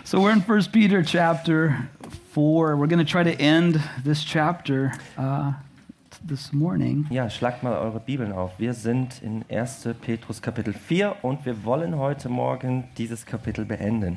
So we're in 1 Peter chapter 4. We're going to try to end this chapter this morning. Ja, schlagt mal eure Bibeln auf. Wir sind in 1. Petrus Kapitel 4 und wir wollen heute Morgen dieses Kapitel beenden.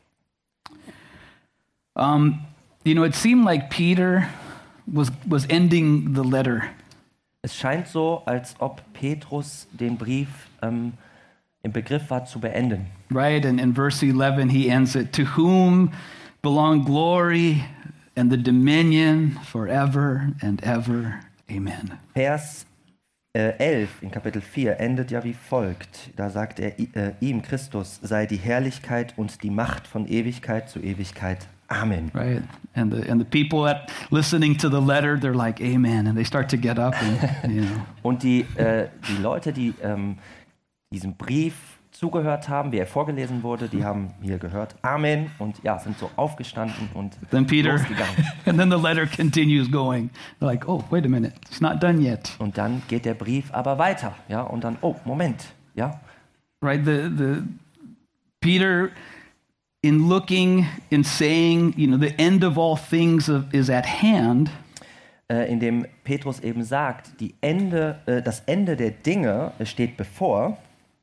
It seemed like Peter was ending the letter. Es scheint so, als ob Petrus den Brief im Begriff war zu beenden. Right, and in verse 11 he ends it, to whom belong glory and the dominion forever and ever. Amen. Vers 11 in Kapitel 4 endet ja wie folgt. Da sagt er, ihm, Christus, sei die Herrlichkeit und die Macht von Ewigkeit zu Ewigkeit. Amen. Right, and the people listening to the letter, they're like, Amen, and they start to get up. And, Und die Leute, die diesem Brief zugehört haben, wie er vorgelesen wurde, die haben hier gehört, Amen, und ja, sind so aufgestanden und then Peter, losgegangen. and then the letter continues going. They're like, oh, wait a minute, it's not done yet. Und dann geht der Brief aber weiter, ja, und dann, oh, Moment, ja. Right, the Peter, in looking, in saying, the end of all things is at hand. In dem Petrus eben sagt, das Ende der Dinge steht bevor.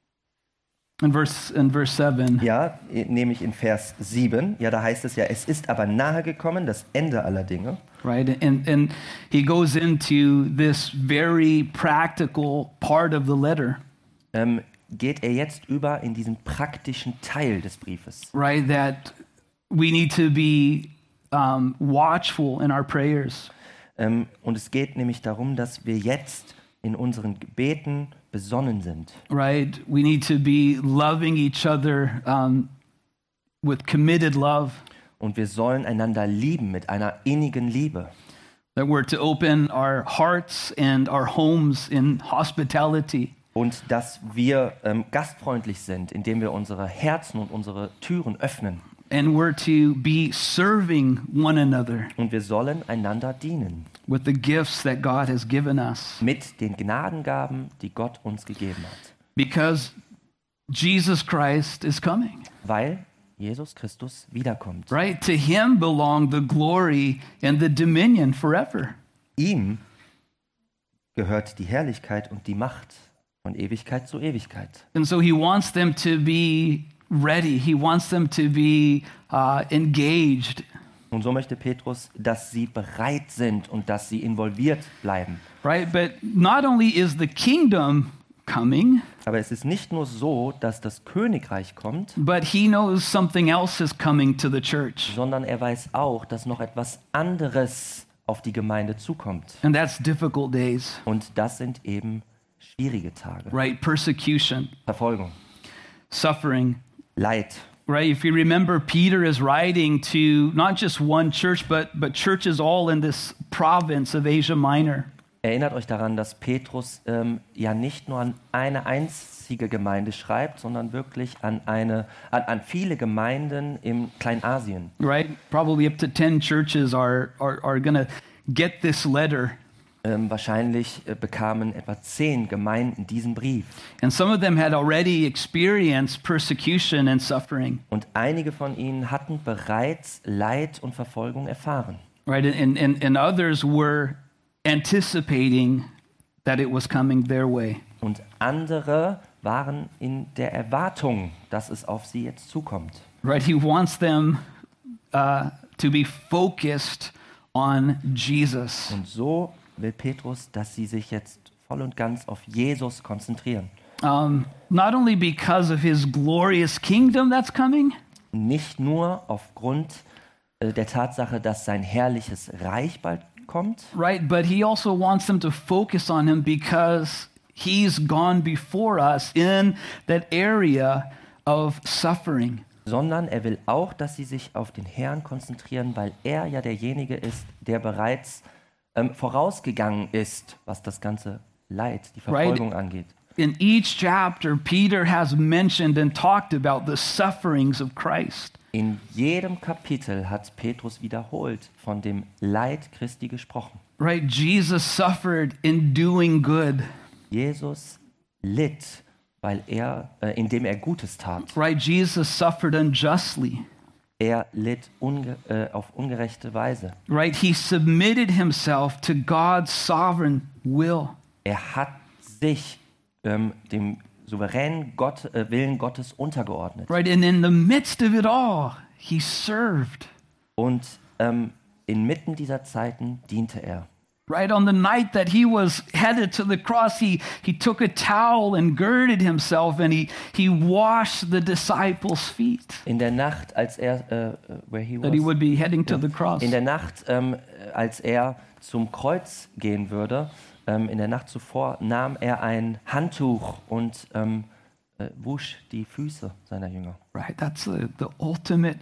In verse 7. Ja, nämlich in Vers 7. Ja, da heißt es ja, es ist aber nahe gekommen, das Ende aller Dinge. Right, and he goes into this very practical part of the letter. Geht er jetzt über in diesen praktischen Teil des Briefes. Right, that we need to be watchful in our prayers. Und es geht nämlich darum, dass wir jetzt in unseren Gebeten besonnen sind. Right, we need to be loving each other with committed love. Und wir sollen einander lieben mit einer innigen Liebe. That we're to open our hearts and our homes in hospitality. Und dass wir gastfreundlich sind, indem wir unsere Herzen und unsere Türen öffnen. And we're to be serving one another. Und wir sollen einander dienen. With the gifts that God has given us. Mit den Gnadengaben, die Gott uns gegeben hat. Because Jesus Christ is coming. Weil Jesus Christus wiederkommt. Right? To him belong the glory and the dominion forever. Ihm gehört die Herrlichkeit und die Macht von Ewigkeit zu Ewigkeit. And so he wants them to be ready. He wants them to be engaged. Und so möchte Petrus, dass sie bereit sind und dass sie involviert bleiben. Right, but not only is the kingdom coming, aber es ist nicht nur so, dass das Königreich kommt, but he knows something else is coming to the church. Sondern er weiß auch, dass noch etwas anderes auf die Gemeinde zukommt. And that's difficult days. Und das sind eben schwierige Tage. Right, persecution, Verfolgung, suffering, Leid. Right, if you remember, Peter is writing to not just one church, but churches all in this province of Asia Minor. Erinnert euch daran, dass Petrus ja nicht nur an eine einzige Gemeinde schreibt, sondern wirklich an viele Gemeinden im Kleinasien. Right, probably up to 10 churches are going to get this letter. Wahrscheinlich bekamen etwa 10 Gemeinden diesen Brief. And some of them had already experienced persecution and suffering. Und einige von ihnen hatten bereits Leid und Verfolgung erfahren. Right, and others were anticipating that it was coming their way. Und andere waren in der Erwartung, dass es auf sie jetzt zukommt. Right, he wants them to be focused on Jesus. Und so will Petrus, dass sie sich jetzt voll und ganz auf Jesus konzentrieren. Not only because of his glorious kingdom that's coming, nicht nur aufgrund der Tatsache, dass sein herrliches Reich bald kommt, right, but he also wants them to focus on him because he's gone before us in that area of suffering. Sondern er will auch, dass sie sich auf den Herrn konzentrieren, weil er ja derjenige ist, der bereits vorausgegangen ist, was das ganze Leid, die Verfolgung angeht. In each chapter, Peter has mentioned and talked about the sufferings of Christ. In jedem Kapitel hat Petrus wiederholt von dem Leid Christi gesprochen. Right, Jesus suffered in doing good. Jesus litt, indem er Gutes tat. Right, Jesus suffered unjustly. er litt auf ungerechte Weise. Right? He submitted himself to God's sovereign will. Er hat sich dem souveränen Willen Gottes untergeordnet. Right? And in the midst of it all, he served. Und inmitten dieser Zeiten diente er. Right? On the night that he was headed to the cross, he took a towel and girded himself and he washed the disciples' feet. In der Nacht, als er That he would be heading to the cross. In der Nacht, als er zum Kreuz gehen würde, in der Nacht zuvor nahm er ein Handtuch und wusch die Füße seiner Jünger. Right? That's the ultimate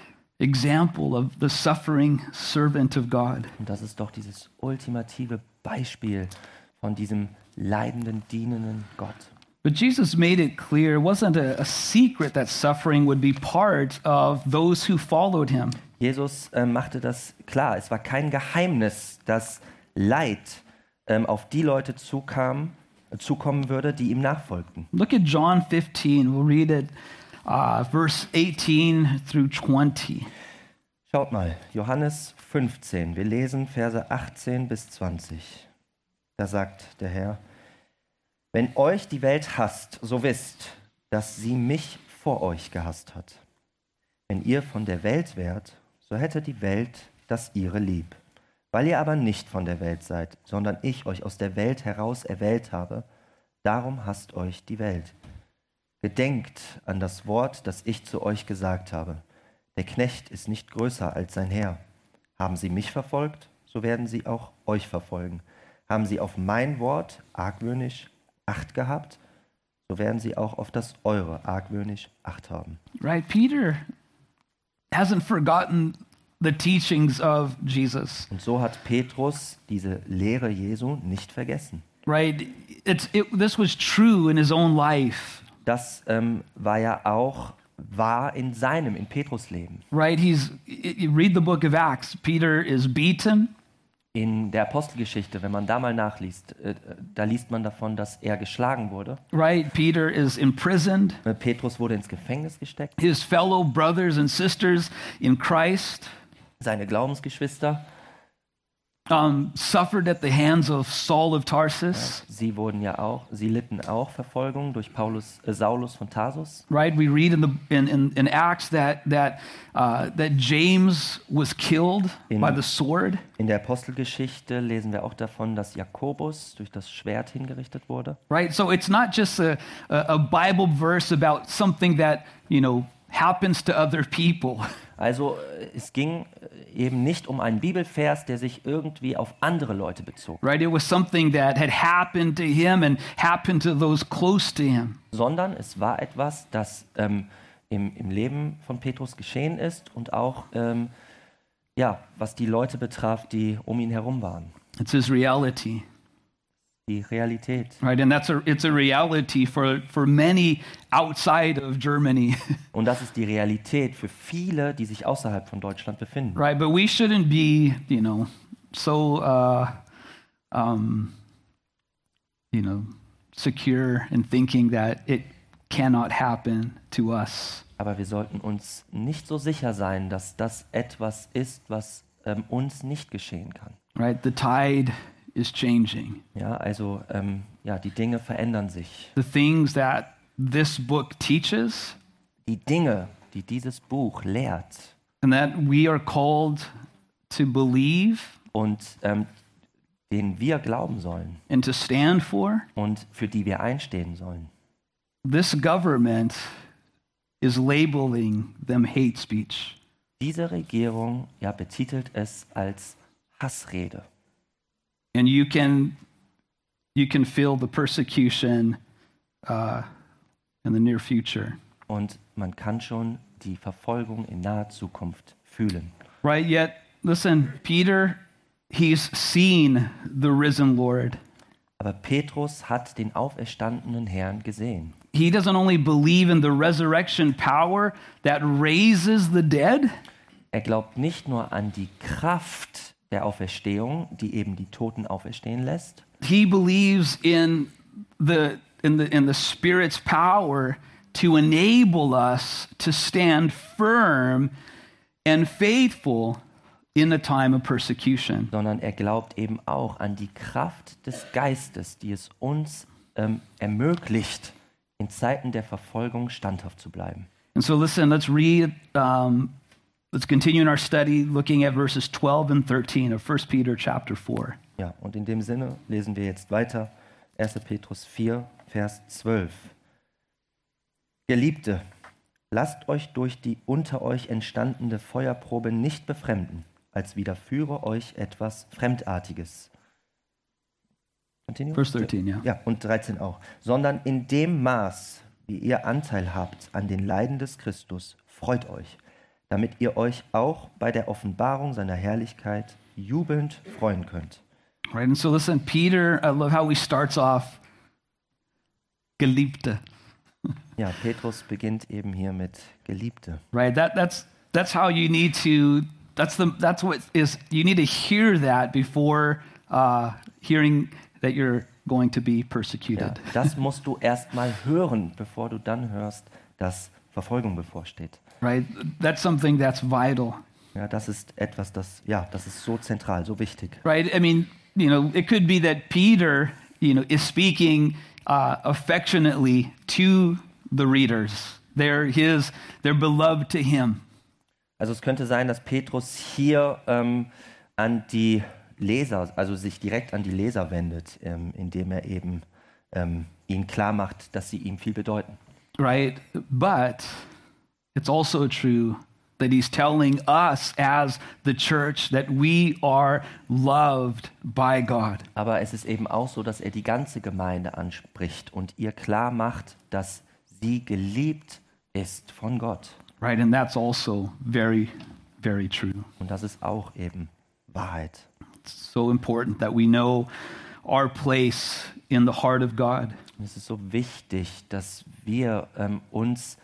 example of the suffering servant of God. Und das ist doch dieses ultimative Beispiel von diesem leidenden, dienenden Gott. But Jesus made it clear, it wasn't a secret that suffering would be part of those who followed him. Jesus machte das klar. Es war kein Geheimnis, dass Leid auf die Leute zukommen würde, die ihm nachfolgten. Look at John 15. We'll read it, verse 18 through 20. Schaut mal, Johannes 15. Wir lesen Verse 18 bis 20. Da sagt der Herr: Wenn euch die Welt hasst, so wisst, dass sie mich vor euch gehasst hat. Wenn ihr von der Welt wärt, so hätte die Welt das ihre lieb. Weil ihr aber nicht von der Welt seid, sondern ich euch aus der Welt heraus erwählt habe, darum hasst euch die Welt. Gedenkt an das Wort, das ich zu euch gesagt habe. Der Knecht ist nicht größer als sein Herr. Haben sie mich verfolgt, so werden sie auch euch verfolgen. Haben sie auf mein Wort argwöhnisch Acht gehabt, so werden sie auch auf das eure argwöhnisch Acht haben. Right? Peter hasn't forgotten the teachings of Jesus. Und so hat Petrus diese Lehre Jesu nicht vergessen. Right? This was true in his own life. Das war ja auch wahr in Petrus Leben. Right? You read the book of Acts. Peter is beaten. In der Apostelgeschichte, wenn man da mal nachliest, da liest man davon, dass er geschlagen wurde. Right? Peter is imprisoned. Petrus wurde ins Gefängnis gesteckt. His fellow brothers and sisters in Christ Seine Glaubensgeschwister suffered at the hands of Saul of Tarsus. Sie litten auch Verfolgung durch Saulus von Tarsus. Right, we read in Acts that James was killed by the sword. In der Apostelgeschichte lesen wir auch davon, dass Jakobus durch das Schwert hingerichtet wurde. Right, so it's not just a Bible verse about something that happens to other people. Also es ging eben nicht um einen Bibelvers, der sich irgendwie auf andere Leute bezog. Right, it was something that had happened to him and happened to those close to him. Sondern es war etwas, das im Leben von Petrus geschehen ist und auch was die Leute betraf, die um ihn herum waren. It's his reality. Die Realität. Right, and it's a reality for many outside of Germany. Und das ist die Realität für viele, die sich außerhalb von Deutschland befinden. Right, but we shouldn't be, so secure in thinking that it cannot happen to us. Aber wir sollten uns nicht so sicher sein, dass das etwas ist, was uns nicht geschehen kann. Right, the tide is changing. Ja, also die Dinge verändern sich. The things that this book teaches, die Dinge, die dieses Buch lehrt, and that we are called to believe, und denen wir glauben sollen, and to stand for, und für die wir einstehen sollen. This government is labeling them hate speech. Diese Regierung betitelt es als Hassrede. And you can feel the persecution in the near future. Und man kann schon die Verfolgung in naher Zukunft fühlen. Right, yet, listen, Peter, he's seen the risen Lord. Aber Petrus hat den auferstandenen Herrn gesehen. He doesn't only believe in the resurrection power that raises the dead. Er glaubt nicht nur an die Kraft der Auferstehung, die eben die Toten auferstehen lässt. He believes in the Spirit's power to enable us to stand firm and faithful in a time of persecution. sondern er glaubt eben auch an die Kraft des Geistes, die es uns ermöglicht, in Zeiten der Verfolgung standhaft zu bleiben. And so listen, let's continue in our study looking at verses 12 and 13 of 1 Peter chapter 4. Ja, und in dem Sinne lesen wir jetzt weiter 1. Petrus 4, Vers 12. Geliebte, lasst euch durch die unter euch entstandene Feuerprobe nicht befremden, als widerführe euch etwas Fremdartiges. Continue? Verse 13, ja. Ja, und 13 auch. Sondern in dem Maß, wie ihr Anteil habt an den Leiden des Christus, freut euch, damit ihr euch auch bei der Offenbarung seiner Herrlichkeit jubelnd freuen könnt. Right, and so listen, Peter, I love how he starts off, Geliebte. Ja, Petrus beginnt eben hier mit Geliebte. Right, that's how you need to. That's what is. You need to hear that before hearing that you're going to be Ja, persecuted. das musst du erst mal hören, bevor du dann hörst, dass Verfolgung bevorsteht. Right, that's something that's vital. Ja, das ist etwas, das ist so zentral, so wichtig. Right, I mean, it could be that Peter, is speaking affectionately to the readers. They're beloved to him. Also es könnte sein, dass Petrus hier an die Leser, also sich direkt an die Leser wendet, indem er eben ihnen klar macht, dass sie ihm viel bedeuten. Right, but it's also true that he's telling us as the church that we are loved by God. Aber es ist eben auch so, dass er die ganze Gemeinde anspricht und ihr klar macht, dass sie geliebt ist von Gott. Right, and that's also very, very true. Und das ist auch eben Wahrheit. It's so important that we know our place in the heart of God. Und es ist so wichtig, dass wir uns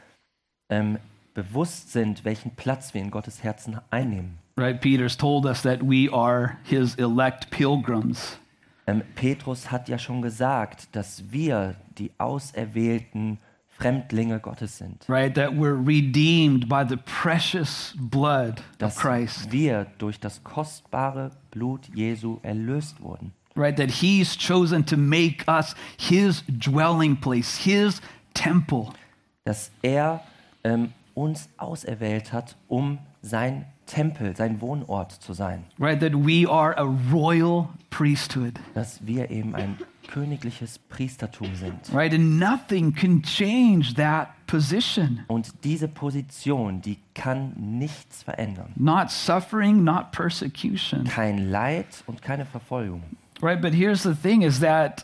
bewusst sind, welchen Platz wir in Gottes Herzen einnehmen. Right, Peter's told us that we are his elect pilgrims. Petrus hat ja schon gesagt, dass wir die auserwählten Fremdlinge Gottes sind. Right, that we're redeemed by the precious blood of Dass Christ. wir durch das kostbare Blut Jesu erlöst wurden. Right, that he's chosen to make us his dwelling place, his temple. Dass er uns auserwählt hat, um sein Tempel, sein Wohnort zu sein. Right, that we are a royal priesthood. Dass wir eben ein königliches Priestertum sind. Right, and nothing can change that position. Und diese Position, die kann nichts verändern. Not suffering, not persecution. Kein Leid und keine Verfolgung. Right, but here's the thing: is that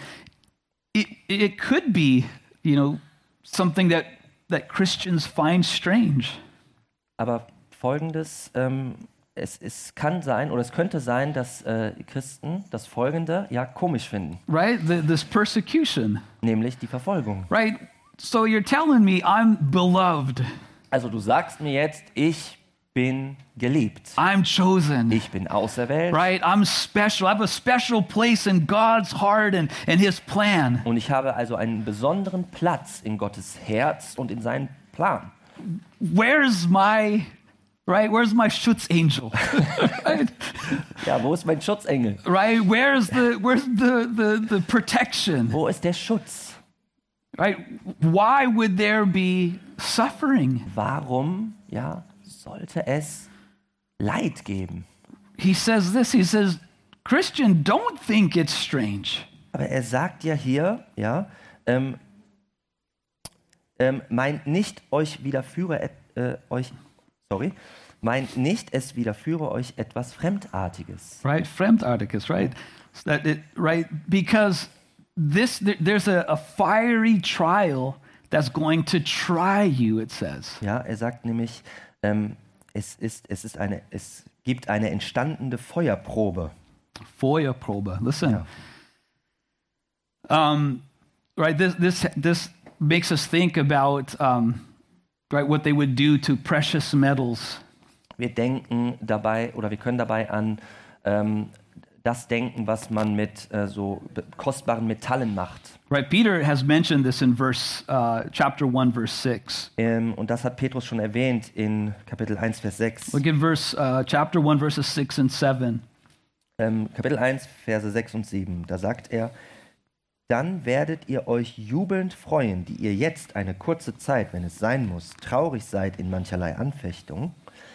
it could be, something that Christians find strange. Aber Folgendes, es kann sein oder es könnte sein, dass Christen das Folgende komisch finden, Right, this persecution. nämlich die Verfolgung. Right, so you're telling me I'm beloved, Also du sagst mir jetzt, ich bin geliebt, I'm chosen. ich bin auserwählt Right, I'm special. I have a special place in God's heart and His plan. und ich habe also einen besonderen Platz in Gottes Herz und in seinem Plan. Where's my Schutzengel? Right? Ja, wo ist mein Schutzengel? Right? Where's the protection? Wo ist der Schutz? Right? Why would there be suffering? Warum, sollte es Leid geben? He says, Christian, don't think it's strange. Aber er sagt ja hier, meint nicht, meint nicht, es widerführe euch etwas Fremdartiges. Right? Fremdartiges, right? Right? Because there's a fiery trial that's going to try you, it says. Ja, er sagt nämlich, es gibt eine entstandene Feuerprobe. Feuerprobe. Listen. Ja. Right? This makes us think about right, what they would do to precious metals. Wir denken dabei oder wir können dabei an das denken, was man mit so kostbaren Metallen macht. Right? Peter has mentioned this in chapter 1, verse 6. Und das hat Petrus schon erwähnt in Kapitel 1, Vers 6. Look at chapter 1, verses 6 and 7. Kapitel 1, Verse 6 und 7. Da sagt er, dann werdet ihr euch jubelnd freuen, die ihr jetzt eine kurze Zeit, wenn es sein muss, traurig seid in mancherlei Anfechtung,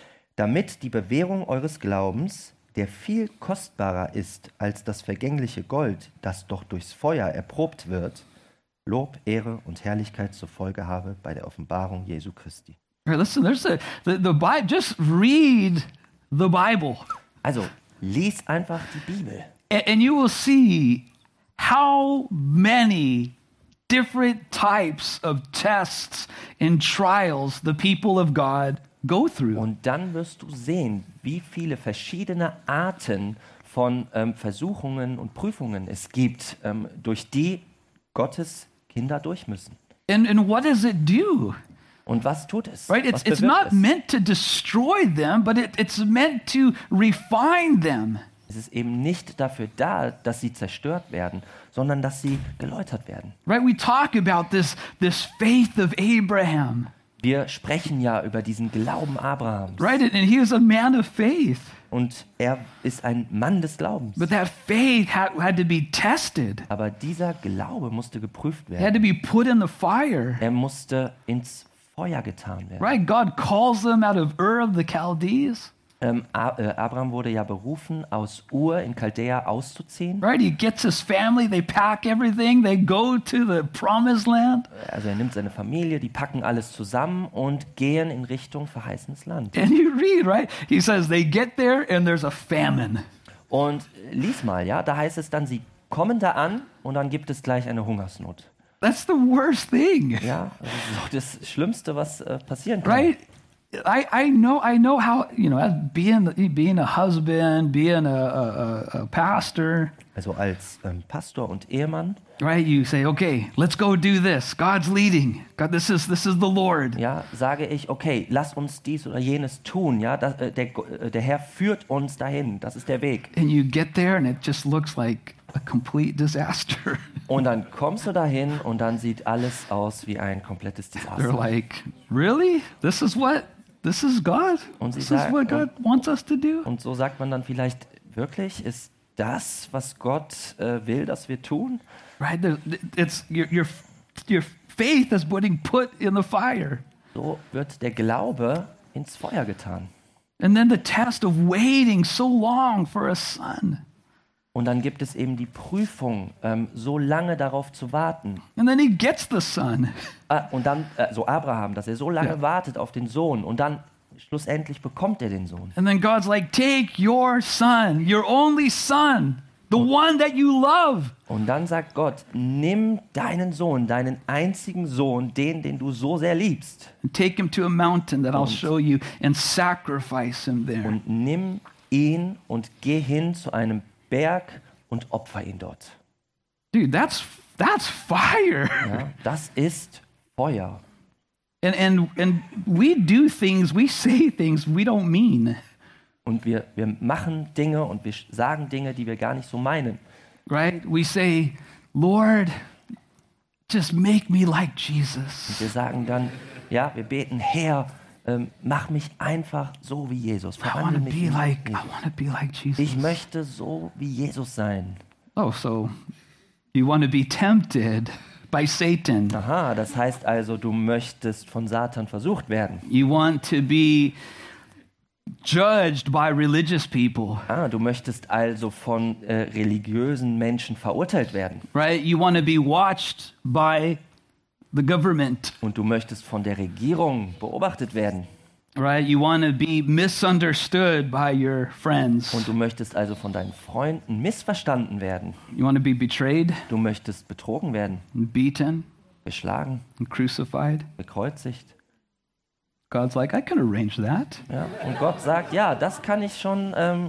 damit die Bewährung eures Glaubens, der viel kostbarer ist als das vergängliche Gold, das doch durchs Feuer erprobt wird, Lob, Ehre und Herrlichkeit zur Folge habe bei der Offenbarung Jesu Christi. Right, listen, there's the Bible. Just read the Bible, Also, lies einfach die Bibel. and you will see how many different types of tests and trials the people of God go through. Und dann wirst du sehen, wie viele verschiedene Arten von Versuchungen und Prüfungen es gibt, durch die Gottes Kinder durch müssen. And what does it do? Und was tut es? Right? Was It's bewirkt not es? meant to destroy them, but it's meant to refine them. Es ist eben nicht dafür da, dass sie zerstört werden, sondern dass sie geläutert werden. Right? We talk about this faith of Abraham. Wir sprechen ja über diesen Glauben Abrahams. Right? And he was a man of faith. Und er ist ein Mann des Glaubens. But that faith had to be tested. Aber dieser Glaube musste geprüft It had to werden. be put in the fire. Er musste ins Feuer getan werden. Right? God calls them out of Ur of the Chaldees. Abraham wurde ja berufen, aus Ur in Chaldea auszuziehen. Right? He gets his family, they pack everything, they go to the promised land. Also er nimmt seine Familie, die packen alles zusammen und gehen in Richtung verheißenes Land. And you read, right? He says they get there and there's a famine. Und lies mal, ja, da heißt es dann, sie kommen da an und dann gibt es gleich eine Hungersnot. That's the worst thing. Ja, das ist das Schlimmste, was passieren kann. Right? I know how, as being a husband, being a pastor, Also als Pastor und Ehemann, right? You say, okay, let's go do this. God's leading. God, this is the Lord. ja, sage ich, okay, lass uns dies oder jenes tun, ja, der Herr führt uns dahin, das ist der Weg. And you get there and it just looks like a complete disaster. Und dann kommst du dahin und dann sieht alles aus wie ein komplettes They're Desaster. like, really? This is God? Und sie This is sagen- what God wants us to do? Und so sagt man dann vielleicht, wirklich, ist das, was Gott will, dass wir tun? Right? It's your faith is being put in the fire. So wird der Glaube ins Feuer getan. And then the test of waiting so long for a son. Und dann gibt es eben die Prüfung, so lange darauf zu warten. And then he gets the son. Und dann, so Abraham, dass er so lange wartet auf den Sohn und dann schlussendlich bekommt er den Sohn. And then God's like, take your son, your only son, the one that you love. Und dann sagt Gott, nimm deinen Sohn, deinen einzigen Sohn, den du so sehr liebst, And take him to a mountain that I'll show you and sacrifice him there. und nimm ihn und geh hin zu einem Berg und opfer ihn dort. Dude, that's fire. Ja, das ist Feuer. And we do things, we say things we don't mean. Und wir machen Dinge und wir sagen Dinge, die wir gar nicht so meinen. Right? We say, Lord, just make me like Jesus. Wir sagen dann, ja, wir beten, Herr, mach mich einfach so wie Jesus. I want Verwandle to mich be in like Jesus. Jesus. Ich möchte so wie Jesus sein. Oh, so you want to be tempted by Satan. Aha, das heißt also, du möchtest von Satan versucht werden. You want to be judged by religious people, Du möchtest also von religiösen Menschen verurteilt werden. right? You want to be watched by the government, Und du möchtest von der Regierung beobachtet werden. right? You want to be misunderstood by your friends. Und du möchtest also von deinen Freunden missverstanden werden. You want to be betrayed, Du möchtest betrogen werden, and beaten, geschlagen, and crucified. bekreuzigt. God's like, I can arrange that. Ja? Und Gott sagt, ja, das kann ich schon,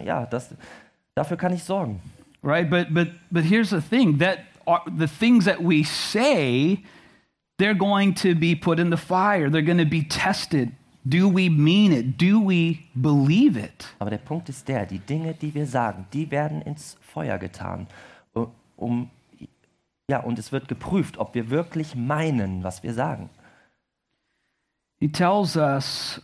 dafür kann ich sorgen. Right? But here's the thing, that the things that we say, they're going to be put in the fire. They're going to be tested Do we mean it? Do we believe it? Aber der Punkt ist der, die Dinge, die wir sagen, die werden ins Feuer getan. Und es wird geprüft, ob wir wirklich meinen, was wir sagen. He tells us,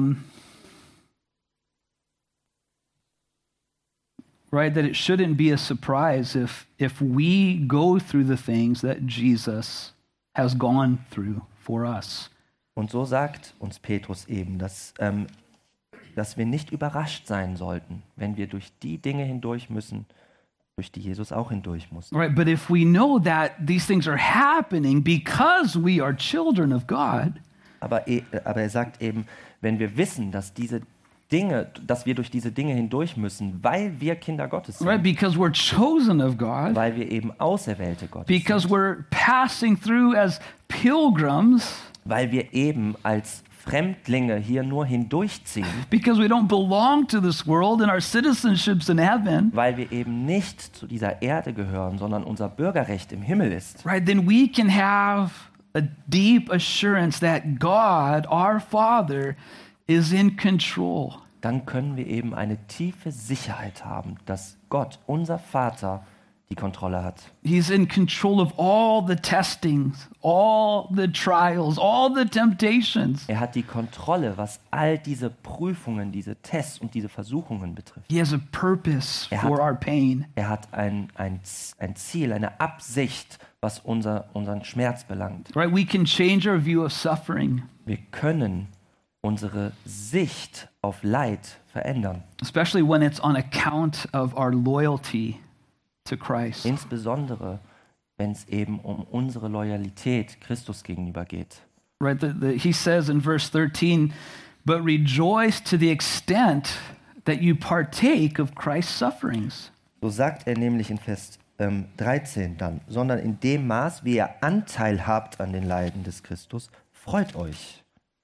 right, that it shouldn't be a surprise if we go through the things that Jesus has gone through for us. Und so sagt uns Petrus eben, dass wir nicht überrascht sein sollten, wenn wir durch die Dinge hindurch müssen, durch die Jesus auch hindurch muss. Right, but if we know that these things are happening because we are children of God, Aber er sagt eben, wenn wir wissen, dass wir durch diese Dinge hindurch müssen, weil wir Kinder Gottes sind, right, because we're chosen of God, weil wir eben Auserwählte Gottes because sind, we're passing through as pilgrims, weil wir eben als Fremdlinge hier nur hindurchziehen, because we don't belong to this world and our citizenship's in heaven, weil wir eben nicht zu dieser Erde gehören, sondern unser Bürgerrecht im Himmel ist, right, then we can have a deep assurance that God, our Father, is in control. dann können wir eben eine tiefe Sicherheit haben, dass Gott, unser Vater, die Kontrolle hat. He's in control of all the testings, all the trials, all the temptations. Er hat die Kontrolle, was all diese Prüfungen, diese Tests und diese Versuchungen betrifft. He has a purpose Er for hat- our pain. Er hat ein Ziel, eine Absicht, was unseren Schmerz belangt. Right? We can change our view of suffering, Wir können unsere Sicht auf Leid verändern, especially when it's on account of our loyalty to Christ. insbesondere wenn es eben um unsere Loyalität Christus gegenüber geht. Right? He says in verse 13, but rejoice to the extent that you partake of Christ's sufferings. So sagt er nämlich in Vers 13 dann, sondern in dem Maß, wie ihr Anteil habt an den Leiden des Christus, freut euch.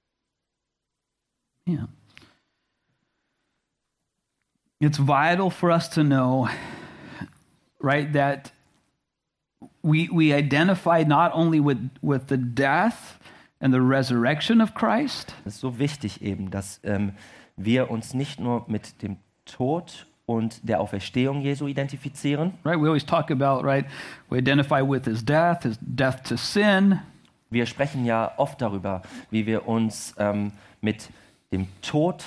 Yeah. It's vital for us to know, right, that we identify not only with the death and the resurrection of Christ, Es ist so wichtig eben, dass wir uns nicht nur mit dem Tod und der Auferstehung Jesu identifizieren. right? We always talk about, right, we identify with his death to sin, Wir sprechen ja oft darüber, wie wir uns mit dem Tod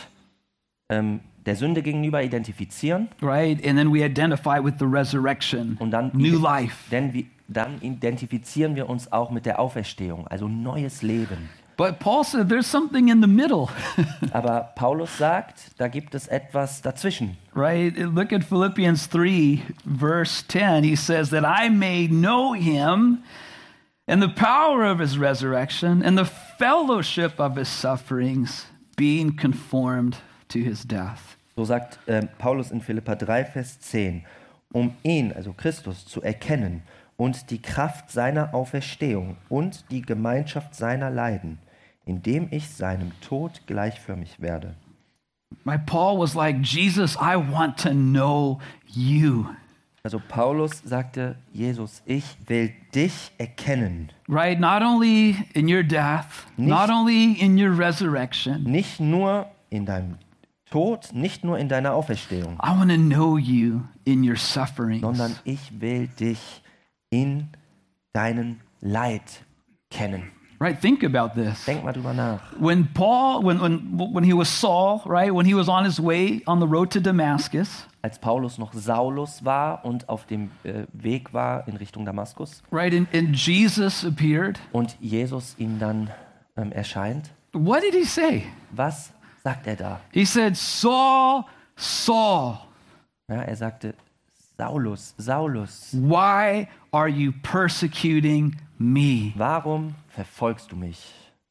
der Sünde gegenüber identifizieren. right? And then we identify with the resurrection, Und dann, new life. dann identifizieren wir uns auch mit der Auferstehung, also neues Leben. But Paul said there's something in the middle, Aber Paulus sagt, da gibt es etwas dazwischen. right? Look at Philippians 3, verse 10. He says that I may know him and the power of his resurrection and the fellowship of his sufferings, being conformed to his death. So sagt Paulus in Philipper 3, Vers 10, um ihn, also Christus, zu erkennen und die Kraft seiner Auferstehung und die Gemeinschaft seiner Leiden, indem ich seinem Tod gleichförmig werde. My Paul was like, Jesus, I want to know you. Also Paulus sagte, Jesus, ich will dich erkennen, Right? Not only in your death, not only in your resurrection. nicht nur in deinem Tod, nicht nur in deiner Auferstehung, I want to know you in your sufferings. sondern ich will dich in deinen Leid kennen. Right? Think about this. Denk mal drüber nach. When Paul, when he was Saul, right? When he was on his way on the road to Damascus, Als Paulus noch Saulus war und auf dem Weg war in Richtung Damaskus right? And Jesus appeared. und Jesus ihm dann erscheint, What did he say? was sagt er da? He said, Saul, Saul, Ja, er sagte, Saulus, Saulus, why are you persecuting me? warum verfolgst du mich?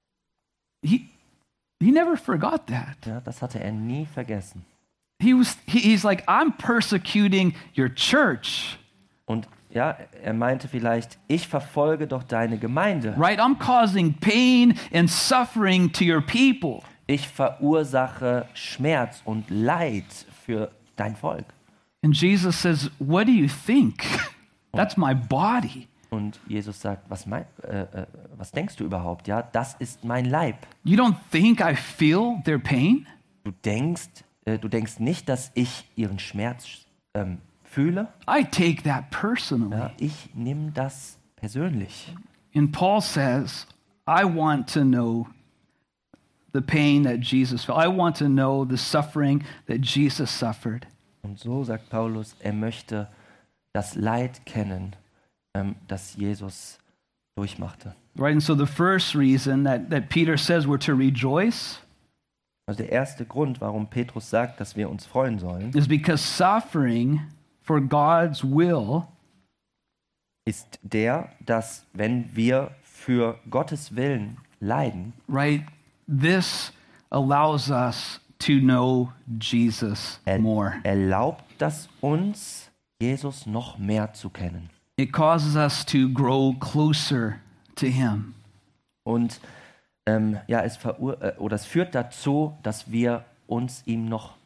He never forgot that. Ja, das hatte er nie vergessen. He's like, I'm persecuting your church, Und ja, er meinte vielleicht, ich verfolge doch deine Gemeinde. right? I'm causing pain and suffering to your people. Ich verursache Schmerz und Leid für dein Volk. And Jesus says, what do you think? That's my body. Und Jesus sagt, was denkst du überhaupt? Ja, das ist mein Leib. You don't think I feel their pain? Du denkst nicht, dass ich ihren Schmerz fühle. I take that personally. Ja, ich nehme das persönlich. And Paul says, I want to know the pain that Jesus felt. I want to know the suffering that Jesus suffered. Und so sagt Paulus, er möchte das Leid kennen, das Jesus durchmachte. Right, and so the first reason that Peter says we're to rejoice Also der erste Grund, warum Petrus sagt, dass wir uns freuen sollen, is because suffering for God's will ist der, dass wenn wir für Gottes Willen leiden, right, this allows us to know Jesus more. erlaubt das uns, Jesus noch mehr zu kennen. It causes us to grow closer to him. Und es führt dazu, dass wir ihm noch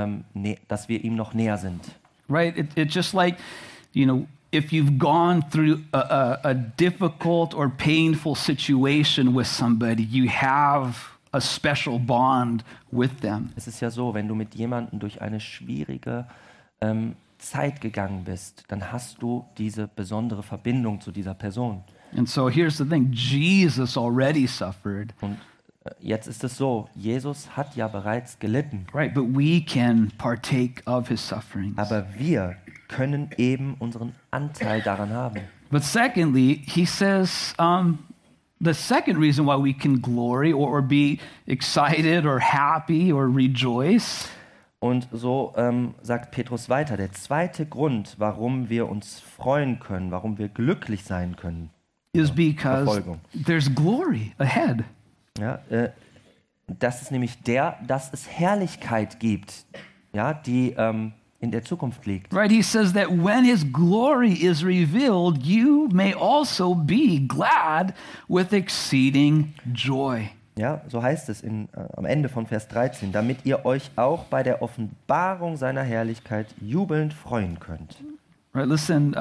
näher sind. Right? It's just like, if you've gone through a difficult or painful situation with somebody, you have a special bond with them. Es ist ja so, wenn du mit jemandem durch eine schwierige Zeit gegangen bist, dann hast du diese besondere Verbindung zu dieser Person. And so here's the thing, Jesus already suffered. Und jetzt ist es so, Jesus hat ja bereits gelitten. Right, but we can partake of his sufferings. Aber wir können eben unseren Anteil daran haben. But secondly, he says, the second reason why we can glory or be excited or happy or rejoice Und so sagt Petrus weiter, der zweite Grund, warum wir uns freuen können, warum wir glücklich sein können, is because Verfolgung. there's glory ahead. Ja, das ist nämlich dass es Herrlichkeit gibt, ja, die in der Zukunft liegt. Right, he says that when his glory is revealed, you may also be glad with exceeding joy. Ja, so heißt es am Ende von Vers 13, damit ihr euch auch bei der Offenbarung seiner Herrlichkeit jubelnd freuen könnt. Right, listen,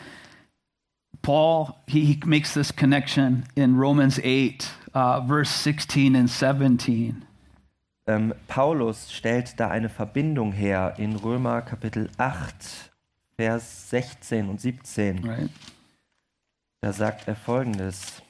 Paul, he makes this connection in Romans 8, verse 16 and 17. Paulus stellt da eine Verbindung her in Römer Kapitel 8, Vers 16 und 17. Right. Da sagt er Folgendes.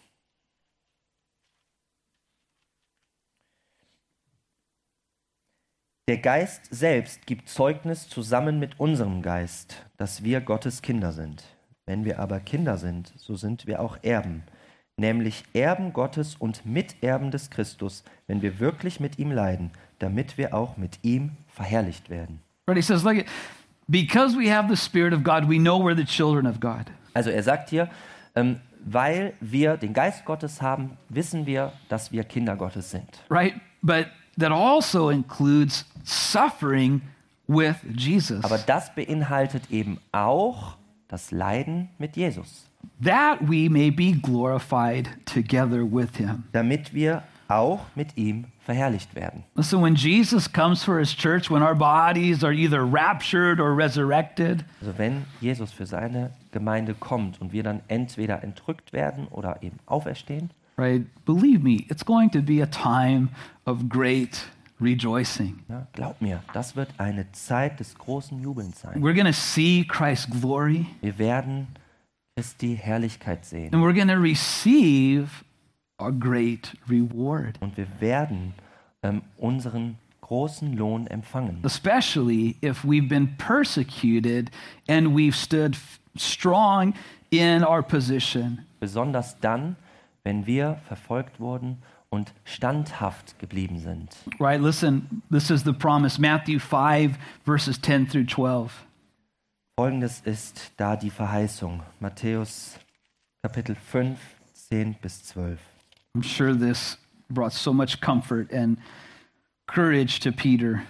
Der Geist selbst gibt Zeugnis zusammen mit unserem Geist, dass wir Gottes Kinder sind. Wenn wir aber Kinder sind, so sind wir auch Erben, nämlich Erben Gottes und Miterben des Christus, wenn wir wirklich mit ihm leiden, damit wir auch mit ihm verherrlicht werden. Right, he says, look, because we have the Spirit of God, we know we're the children of God. Also er sagt hier, weil wir den Geist Gottes haben, wissen wir, dass wir Kinder Gottes sind. Right, but that also includes suffering with Jesus. Aber das beinhaltet eben auch das Leiden mit Jesus. That we may be glorified together with him. Damit wir auch mit ihm verherrlicht werden. Listen, when Jesus comes for his church, when our bodies are either raptured or resurrected, Also wenn Jesus für seine Gemeinde kommt und wir dann entweder entrückt werden oder eben auferstehen, right, believe me, it's going to be a time of great rejoicing. ja, glaub mir, das wird eine Zeit des großen Jubelns sein. We're going to see Christ's glory, Wir werden Christi Herrlichkeit sehen and we're going to receive a great reward, und wir werden unseren großen Lohn empfangen. especially if we've been persecuted and we've stood strong in our position. Besonders dann, wenn wir verfolgt wurden und standhaft geblieben sind. Right, listen, this is the promise, Matthew 5, verses 10 through 12. Folgendes ist da die Verheißung. Matthäus Kapitel 5, 10 bis 12. I'm sure this brought so much comfort and courage to Peter.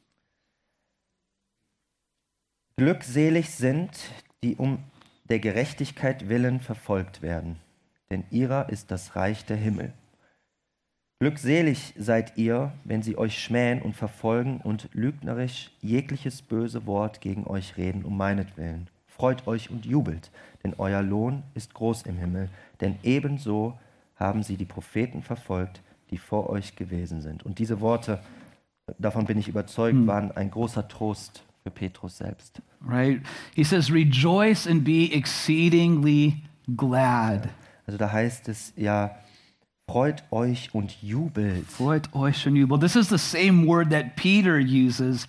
Glückselig sind, die um der Gerechtigkeit willen verfolgt werden, denn ihrer ist das Reich der Himmel. Glückselig seid ihr, wenn sie euch schmähen und verfolgen und lügnerisch jegliches böse Wort gegen euch reden um meinetwillen. freut euch und jubelt, denn euer Lohn ist groß im Himmel, denn ebenso haben sie die Propheten verfolgt, die vor euch gewesen sind. Und diese Worte, davon bin ich überzeugt, waren ein großer Trost für Petrus selbst. Right? He says, rejoice and be exceedingly glad. Also da heißt es ja, freut euch und jubelt. Freut euch und jubelt. This is the same word that Peter uses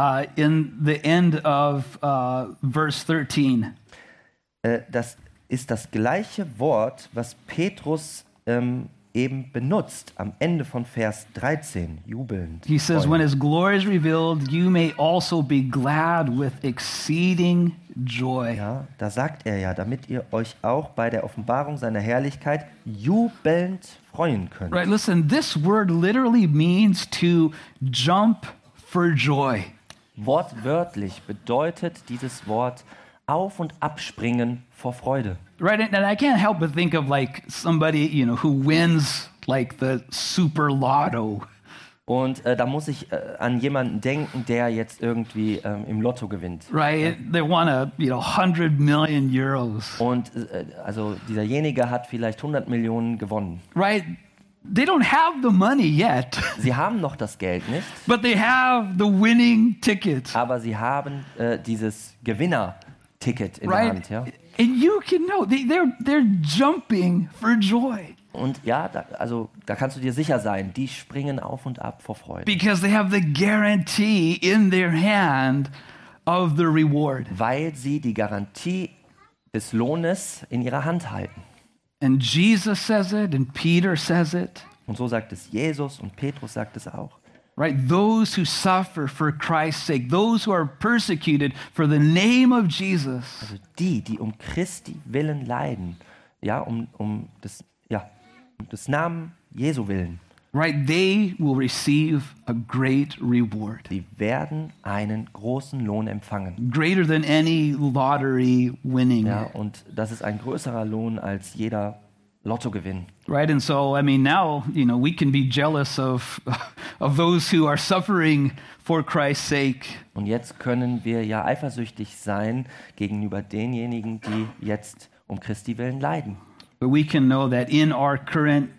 in the end of verse 13. Das ist das gleiche Wort, was Petrus eben benutzt am Ende von Vers 13, jubelnd. He says, freuen. when his glory is revealed, you may also be glad with exceeding joy. Ja, da sagt er ja, damit ihr euch auch bei der Offenbarung seiner Herrlichkeit jubelnd freuen könnt. Right, listen, this word literally means to jump for joy. Wortwörtlich bedeutet dieses Wort auf- und abspringen vor Freude. Right, and I can't help but think of like somebody, who wins like the super lotto. Und da muss ich an jemanden denken, der jetzt irgendwie im Lotto gewinnt. Right, they won 100 million euros. Und also dieserjenige hat vielleicht 100 Millionen gewonnen. Right, they don't have the money yet, Sie haben noch das Geld nicht, but they have the winning ticket. aber sie haben dieses Gewinnerticket in der Right, Hand. Ja? and you can know they're jumping for joy. Und ja, da kannst du dir sicher sein, die springen auf und ab vor Freude. Because they have the guarantee in their hand of the reward. Weil sie die Garantie des Lohnes in ihrer Hand halten. And Jesus says it, and Peter says it. Und so sagt es Jesus und Petrus sagt es auch. Right? Those who suffer for Christ's sake, those who are persecuted for the name of Jesus, Also die um Christi willen leiden, ja, um des Namen Jesu willen, right? They will receive a great reward, die werden einen großen Lohn empfangen. greater than any lottery winning. Ja, und das ist ein größerer Lohn als jeder Lottogewinn. Right? And so, I mean, now, we can be jealous of those who are suffering for Christ's sake. Und jetzt können wir ja eifersüchtig sein gegenüber denjenigen, die jetzt um Christi willen leiden. But we can know that in our current,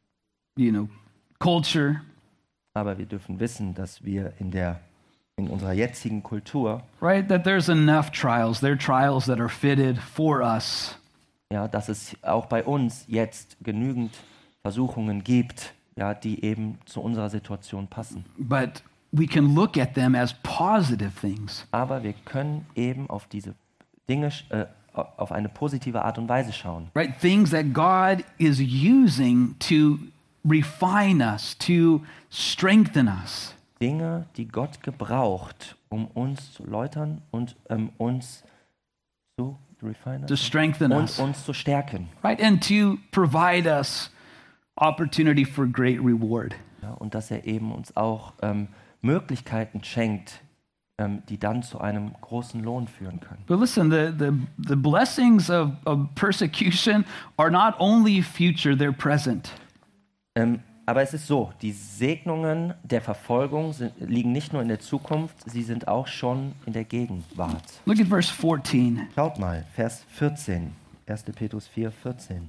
culture, Aber wir dürfen wissen, dass wir in unserer jetzigen Kultur, right, that there's enough trials. There are trials that are fitted for us. ja, dass es auch bei uns jetzt genügend Versuchungen gibt, ja, die eben zu unserer Situation passen. But we can look at them as positive things. Aber wir können eben auf diese Dinge auf eine positive Art und Weise schauen. Right? Things that God is using to refine us, to strengthen us. Dinge, die Gott gebraucht, um uns zu läutern und uns zu refine, To strengthen und us. uns zu stärken. Right? And to provide us opportunity for great reward. Ja, und dass er eben uns auch Möglichkeiten schenkt, die dann zu einem großen Lohn führen können. But listen, the blessings of persecution are not only future, they're present. Aber es ist so, die Segnungen der Verfolgung liegen nicht nur in der Zukunft, sie sind auch schon in der Gegenwart. Look at verse 14. Schaut mal, Vers 14, 1. Petrus 4, 14.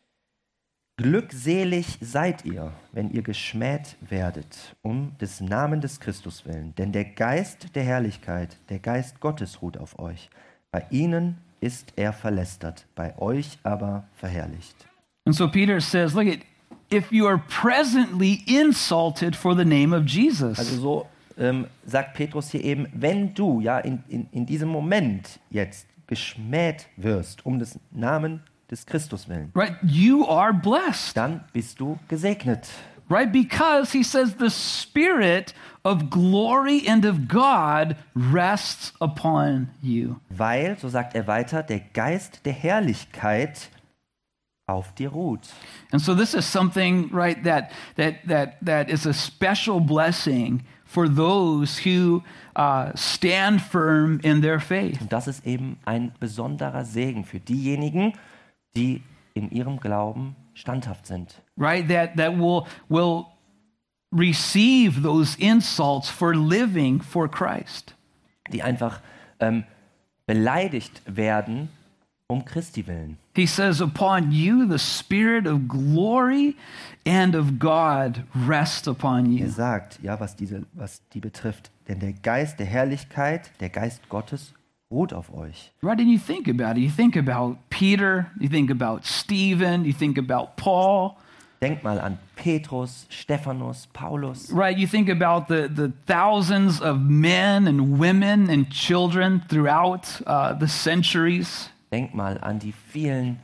Glückselig seid ihr, wenn ihr geschmäht werdet, um des Namen des Christus willen. Denn der Geist der Herrlichkeit, der Geist Gottes ruht auf euch. Bei ihnen ist er verlästert, bei euch aber verherrlicht. And so Peter says, look at, if you are presently insulted for the name of Jesus. Also so sagt Petrus hier eben, wenn du ja in diesem Moment jetzt geschmäht wirst, um des Namen des Christus willen, Right? You are blessed. dann bist du gesegnet. Right? Because he says the spirit of glory and of God rests upon you. Weil, so sagt er weiter, der Geist der Herrlichkeit auf dir ruht. And so this is something, right, that is a special blessing for those who stand firm in their faith. Und das ist eben ein besonderer Segen für diejenigen, die in ihrem Glauben standhaft sind. Right? That will receive those insults for living for Christ. Die einfach beleidigt werden um Christi willen. He says, upon you the spirit of glory and of God rests upon Er you. sagt, ja, was die betrifft, denn der Geist der Herrlichkeit, der Geist Gottes ruht auf euch. Right? And you think about it. You think about Peter, you think about Stephen, you think about Paul. Denkt mal an Petrus, Stephanus, Paulus. Right? You think about the thousands of men and women and children throughout the centuries. Denkt mal an die vielen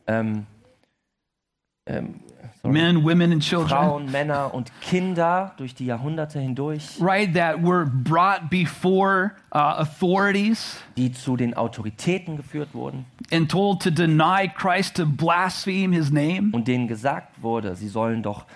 Men, women, and children. Frauen, Männer und Kinder durch die Jahrhunderte hindurch, Right? That were brought before authorities die zu den Autoritäten geführt wurden and told to deny Christ, to blaspheme his name. und denen gesagt wurde, sie sollen doch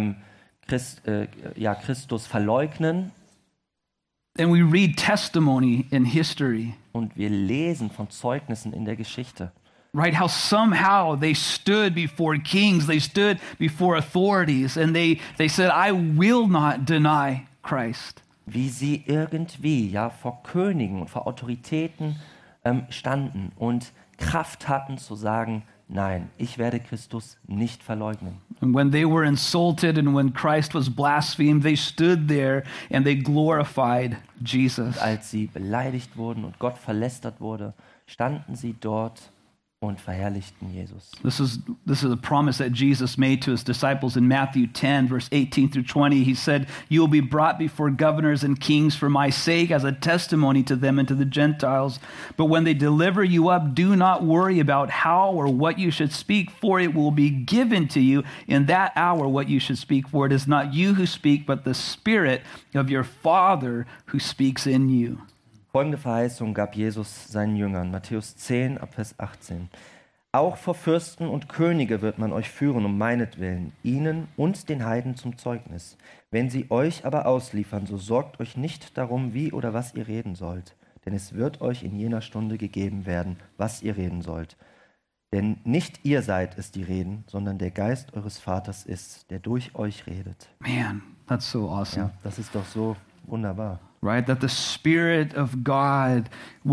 Christus verleugnen. And we read testimony in history, Und wir lesen von Zeugnissen in der Geschichte. right? How somehow they stood before kings, they stood before authorities, and they said, I will not deny Christ. Wie sie irgendwie ja vor Königen und vor Autoritäten standen und Kraft hatten zu sagen, nein, ich werde Christus nicht verleugnen. And when they were insulted and when Christ was blasphemed, they stood there and they glorified Jesus. Als sie beleidigt wurden und Gott verlästert wurde, standen sie dort und verherrlichten Jesus. This is a promise that Jesus made to his disciples in Matthew 10, verse 18 through 20. He said, you will be brought before governors and kings for my sake as a testimony to them and to the Gentiles. But when they deliver you up, do not worry about how or what you should speak, for it will be given to you in that hour what you should speak. For it is not you who speak, but the Spirit of your Father who speaks in you. Folgende Verheißung gab Jesus seinen Jüngern, Matthäus 10, ab Vers 18. Auch vor Fürsten und Könige wird man euch führen um meinetwillen, ihnen und den Heiden zum Zeugnis. Wenn sie euch aber ausliefern, so sorgt euch nicht darum, wie oder was ihr reden sollt. Denn es wird euch in jener Stunde gegeben werden, was ihr reden sollt. Denn nicht ihr seid es, die reden, sondern der Geist eures Vaters ist, der durch euch redet. Man, that's so awesome. Ja, das ist doch so wunderbar. Right? That the Spirit of God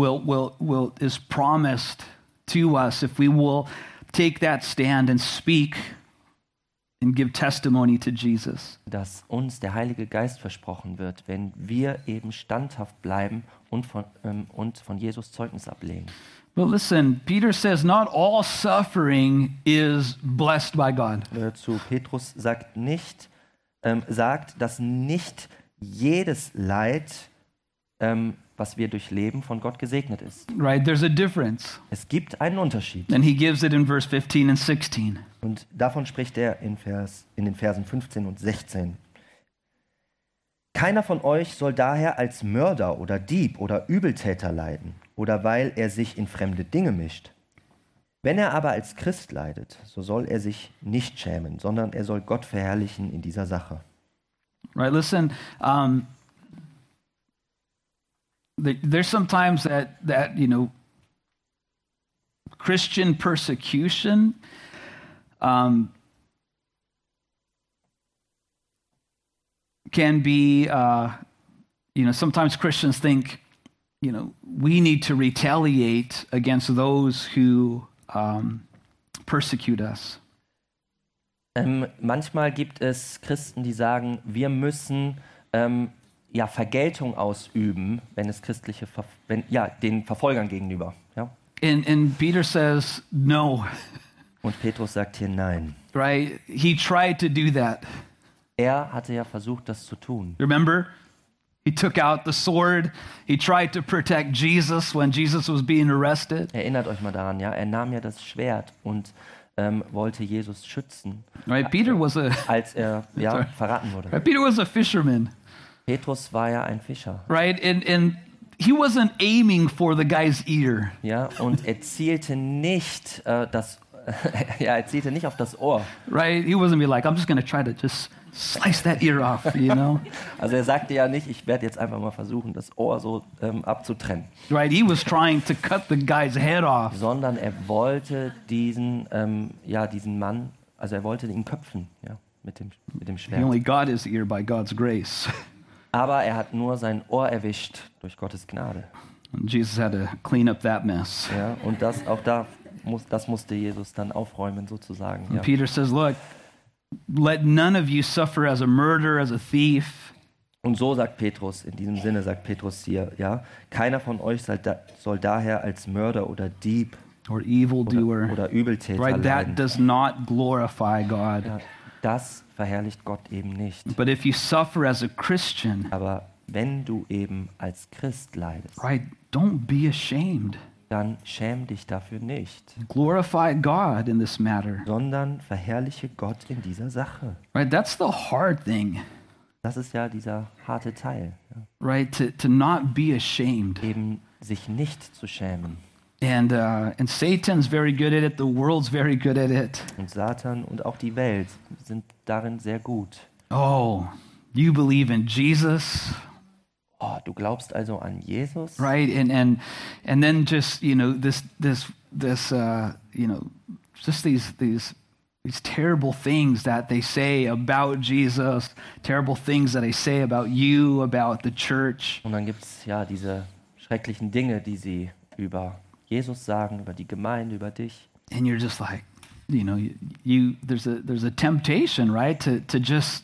is promised to us if we will take that stand and speak and give testimony to Jesus. Dass uns der Heilige Geist versprochen wird, wenn wir eben standhaft bleiben und von Jesus Zeugnis ablegen. But listen, Peter says not all suffering is blessed by God. Zu Petrus sagt, dass nicht jedes Leid, was wir durchleben, von Gott gesegnet ist. Right? There's a difference. Es gibt einen Unterschied. And he gives it in verse 15 and 16. Und davon spricht er in den Versen 15 und 16. Keiner von euch soll daher als Mörder oder Dieb oder Übeltäter leiden oder weil er sich in fremde Dinge mischt. Wenn er aber als Christ leidet, so soll er sich nicht schämen, sondern er soll Gott verherrlichen in dieser Sache. Right? Listen, there's sometimes that Christian persecution can be, sometimes Christians think, we need to retaliate against those who persecute us. Manchmal gibt es Christen, die sagen, wir müssen Vergeltung ausüben, wenn es den Verfolgern gegenüber. Ja? And Peter says, no. Und Petrus sagt hier nein. Right? He tried to do that. Er hatte ja versucht, das zu tun. Remember? He took out the sword. He tried to protect Jesus when Jesus was being arrested. Erinnert euch mal daran, ja? Er nahm ja das Schwert und wollte Jesus schützen, Right? Peter was als er verraten wurde. right? Peter was a fisherman. Petrus war ja ein Fischer. Right? And he wasn't aiming for the guy's ear. Ja, und er zielte nicht er zielte nicht auf das Ohr. Right? He wasn't be like, I'm just going to try to just slice that ear off, Also er sagte ja nicht, ich werde jetzt einfach mal versuchen, das Ohr so abzutrennen. Right? He was trying to cut the guy's head off. Sondern er wollte diesen Mann, also er wollte ihn köpfen, ja, mit dem He Schwert. only got his ear by God's grace. Aber er hat nur sein Ohr erwischt durch Gottes Gnade. And Jesus had to clean up that mess. Ja, und das musste Jesus dann aufräumen sozusagen. And Ja. Peter says, look, let none of you suffer as a murderer, as a thief. Und so sagt Petrus, in diesem Sinne sagt Petrus hier, ja, keiner von euch soll daher als Mörder oder Dieb Or evildoer. oder Übeltäter Right? That leiden. does not glorify God. Ja, das verherrlicht Gott eben nicht. But if you suffer as a Christian, Aber wenn du eben als Christ leidest, right, don't be ashamed. dann schäm dich dafür nicht, Glorify God in this matter. sondern verherrliche Gott in dieser Sache. Right? That's the hard thing, Das ist ja dieser harte Teil, ja. right? To not be ashamed. Eben sich nicht zu schämen. And Satan's very good at it. The world's very good at it. Und Satan und auch die Welt sind darin sehr gut. Oh, you believe in Jesus, Oh, du glaubst also an Jesus? right? And then just this just these terrible things that they say about Jesus, terrible things that they say about you, about the church. Und dann gibt es ja diese schrecklichen Dinge, die sie über Jesus sagen, über die Gemeinde, über dich. And you're just like, there's a temptation, right, to just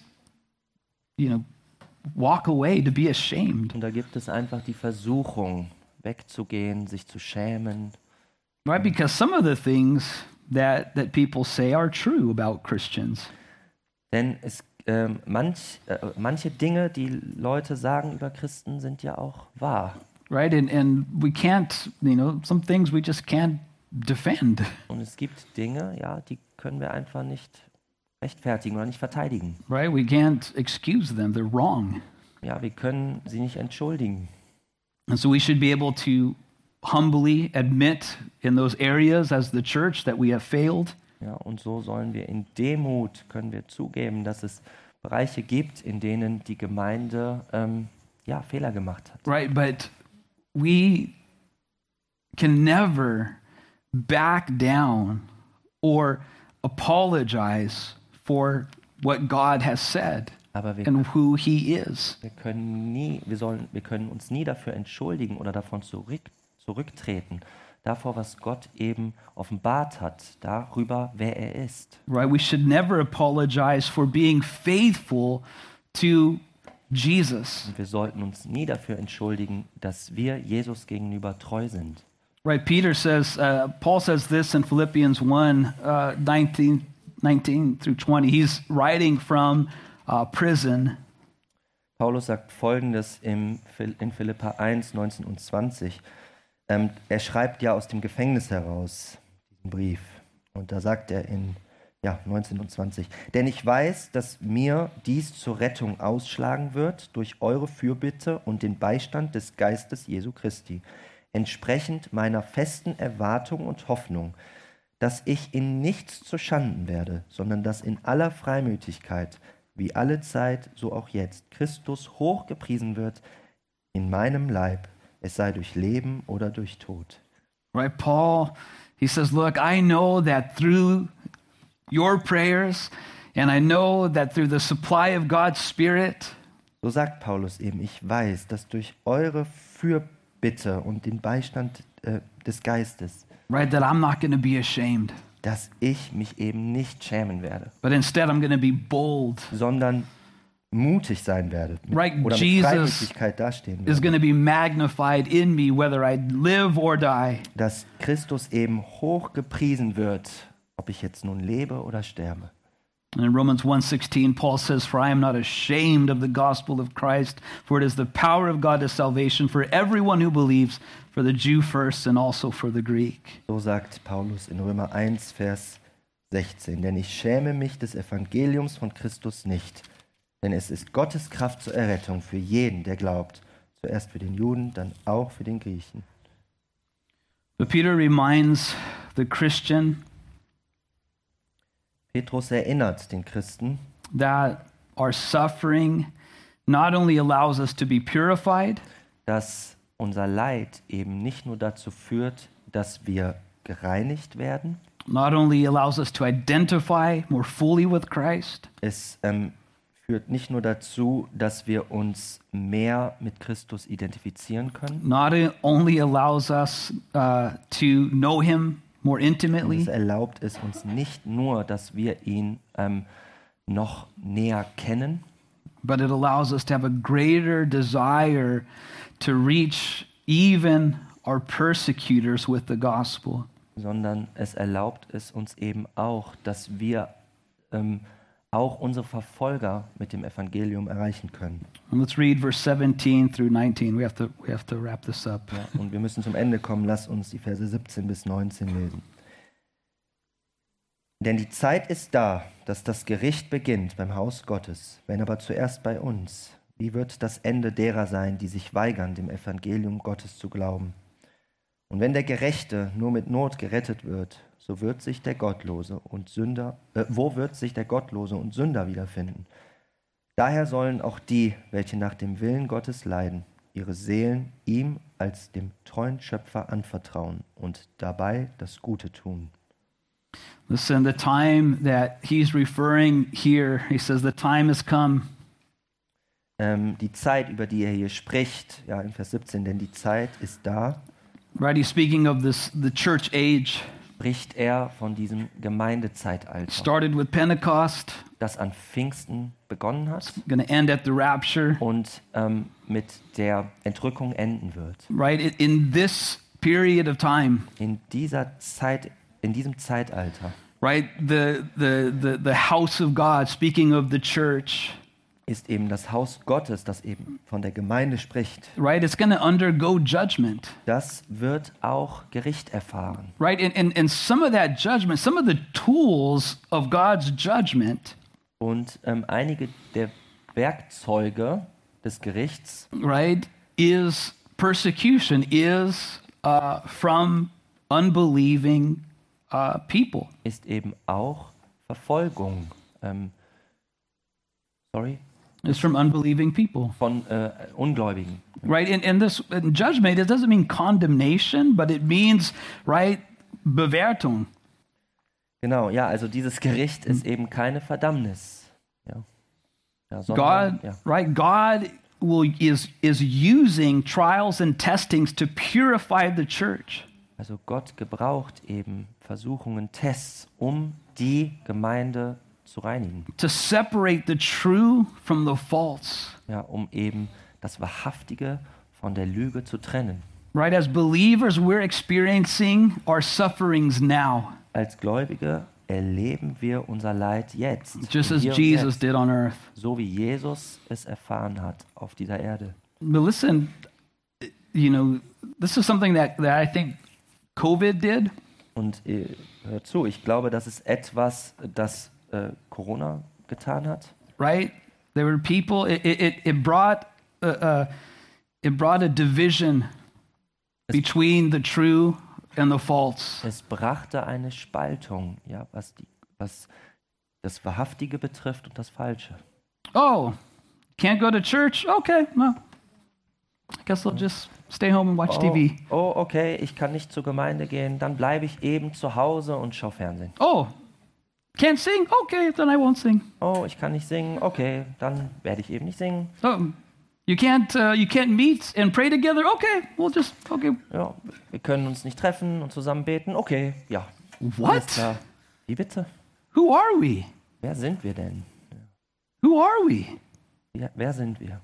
walk away, to be ashamed. Und da gibt es einfach die Versuchung, wegzugehen, sich zu schämen. Right? Because some of the things that people say are true about Christians. Denn manche Dinge, die Leute sagen über Christen, sind ja auch wahr. Right? And we can't, some things we just can't defend. Und es gibt Dinge, ja, die können wir einfach nicht rechtfertigen oder nicht verteidigen. Right? We can't excuse them. They're wrong. Ja, wir können sie nicht entschuldigen. And so we should be able to humbly admit in those areas as the church that we have failed. Ja, und so sollen wir in Demut, können wir zugeben, dass es Bereiche gibt, in denen die Gemeinde Fehler gemacht hat. Right? But we can never back down or apologize for what God has said Aber wir and who He is. Wir können uns nie dafür entschuldigen oder davon zurücktreten, davor, was Gott eben offenbart hat, darüber, wer er ist. Right? We should never apologize for being faithful to Jesus. Und wir sollten uns nie dafür entschuldigen, dass wir Jesus gegenüber treu sind. Right? Paul says this in Philippians 1, 19 through 20. He's writing from prison. Paulus sagt Folgendes in Philipper 1, 19 und 20. Er schreibt ja aus dem Gefängnis heraus, diesen Brief. Und da sagt er in 19 und 20. Denn ich weiß, dass mir dies zur Rettung ausschlagen wird durch eure Fürbitte und den Beistand des Geistes Jesu Christi, entsprechend meiner festen Erwartung und Hoffnung, dass ich in nichts zuschanden werde, sondern dass in aller Freimütigkeit, wie alle Zeit, so auch jetzt, Christus hochgepriesen wird in meinem Leib, es sei durch Leben oder durch Tod. Right? Paul, he says, look, I know that through your prayers and I know that through the supply of God's Spirit, So sagt Paulus eben, ich weiß, dass durch eure Fürbitte und den Beistand des Geistes, right, that I'm not going to be ashamed, dass ich mich eben nicht schämen werde, but instead I'm going to be bold. sondern mutig sein werde Right, oder mit Jesus Freimütigkeit dastehen is werde. going to be magnified in me whether I live or die. Dass Christus eben hoch gepriesen wird, ob ich jetzt nun lebe oder sterbe. And in Romans 1:16, Paul says, for I am not ashamed of the gospel of Christ, for it is the power of God to salvation for everyone who believes, for the Jew first and also for the Greek. So sagt Paulus in Römer 1, Vers 16. Denn ich schäme mich des Evangeliums von Christus nicht, denn es ist Gottes Kraft zur Errettung für jeden, der glaubt. Zuerst für den Juden, dann auch für den Griechen. But Peter reminds the Christian Petrus erinnert den Christen, that our suffering not only allows us to be purified, dass unser Leid eben nicht nur dazu führt, dass wir gereinigt werden, not only allows us to identify more fully with Christ, es führt nicht nur dazu, dass wir uns mehr mit Christus identifizieren können. not only allows us to know him more Und intimately, es erlaubt es uns nicht nur, dass wir ihn noch näher kennen, but it allows us to have a greater desire to reach even our persecutors with the gospel. sondern es erlaubt es uns eben auch, dass wir auch unsere Verfolger mit dem Evangelium erreichen können. And let's read verse 17 through 19. We have to wrap this up. Ja, und wir müssen zum Ende kommen. Lass uns die Verse 17 bis 19 lesen. Denn die Zeit ist da, dass das Gericht beginnt beim Haus Gottes, wenn aber zuerst bei uns. Wie wird das Ende derer sein, die sich weigern, dem Evangelium Gottes zu glauben? Und wenn der Gerechte nur mit Not gerettet wird, so wird sich der Gottlose und Sünder, wo wird sich der Gottlose und Sünder wiederfinden? Daher sollen auch die, welche nach dem Willen Gottes leiden, ihre Seelen ihm als dem treuen Schöpfer anvertrauen und dabei das Gute tun. Listen, the time that he's referring here, he says, the time has come. Die Zeit, über die er hier spricht, ja in Vers 17, denn die Zeit ist da, Right? He's speaking of the church age. spricht er von diesem Gemeindezeitalter, Started with Pentecost, das an Pfingsten begonnen hat going to end at the rapture. und mit der Entrückung enden wird. Right? In this period of time, In dieser Zeit, in diesem Zeitalter right? The house of God, speaking of the church, ist eben das Haus Gottes, das eben von der Gemeinde spricht. right? It's going to undergo judgment, Das wird auch Gericht erfahren. right? And some of that judgment, some of the tools of God's judgment, Und einige der Werkzeuge des Gerichts right, is persecution, is from unbelieving people. ist eben auch Verfolgung. It's from unbelieving people, Von Ungläubigen. right? And this in judgment, it doesn't mean condemnation, but it means, right, Bewertung. Genau, ja, also dieses Gericht ist eben keine Verdammnis. Ja, sondern, God, ja, right? God is using trials and testings to purify the church. also Gott gebraucht eben Versuchungen, Tests, um die Gemeinde zu reinigen. To separate the true from the false. Ja, um eben das Wahrhaftige von der Lüge zu trennen. Right? As believers, we're experiencing our sufferings now, Als Gläubige erleben wir unser Leid jetzt, just im as Hier und Jesus jetzt, did on earth. so wie Jesus es erfahren hat auf dieser Erde. But listen, you know, this is something that I think COVID did. Und hört zu, ich glaube, das ist etwas, das Corona getan hat. Right? There were people. It brought a division between the true and the false. Es brachte eine Spaltung, ja, was das Wahrhaftige betrifft und das Falsche. Oh, can't go to church? Okay, well, I guess I'll just stay home and watch TV. Oh, okay, ich kann nicht zur Gemeinde gehen, dann bleibe ich eben zu Hause und schaue Fernsehen. Oh, can't sing? Okay, then I won't sing. Oh, ich kann nicht singen, okay, dann werde ich eben nicht singen. Oh, you can't meet and pray together? Okay, okay. Ja, wir können uns nicht treffen und zusammen beten, okay, ja. What? Alles klar. Wie bitte? Who are we? Wer sind wir denn? Who are we? Wer sind wir?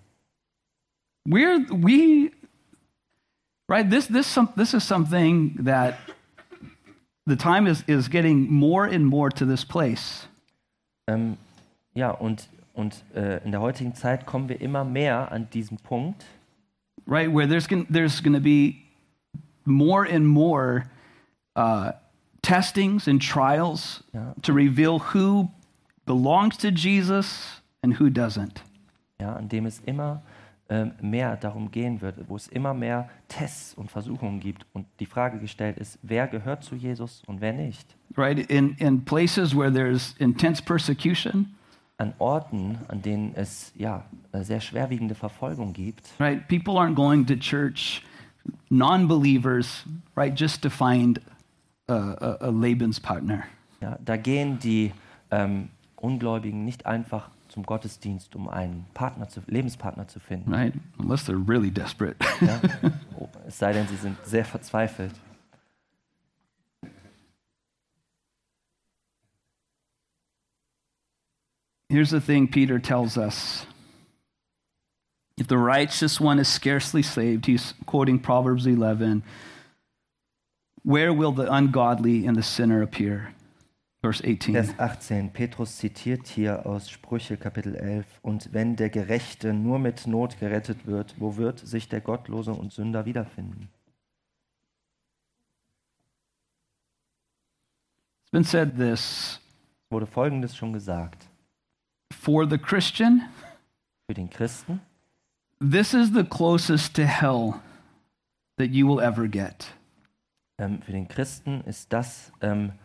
Right? This is something that the time is getting more and more to this place. Ja, und in der heutigen Zeit kommen wir immer mehr an diesen Punkt, Right, where there's going to be more and more testings and trials Ja. to reveal who belongs to Jesus and who doesn't. ja, an dem es immer mehr darum gehen wird, wo es immer mehr Tests und Versuchungen gibt und die Frage gestellt ist, wer gehört zu Jesus und wer nicht. Right, in places where there's intense persecution, An Orten, an denen es ja sehr schwerwiegende Verfolgung gibt, right, people aren't going to church, non-believers, right, just to find a Lebenspartner. ja, da gehen die Ungläubigen nicht einfach zum Gottesdienst, um einen Lebenspartner zu finden. right? Unless they're really desperate. Ja? Es sei denn, sie sind sehr verzweifelt. Here's the thing Peter tells us. If the righteous one is scarcely saved, he's quoting Proverbs 11, where will the ungodly and the sinner appear? Verse 18. Vers 18. Petrus zitiert hier aus Sprüche Kapitel 11. Und wenn der Gerechte nur mit Not gerettet wird, wo wird sich der Gottlose und Sünder wiederfinden? It's been said this, Es wurde Folgendes schon gesagt. for the Christian, Für den Christen, this is the closest to hell that you will ever get. für den Christen ist das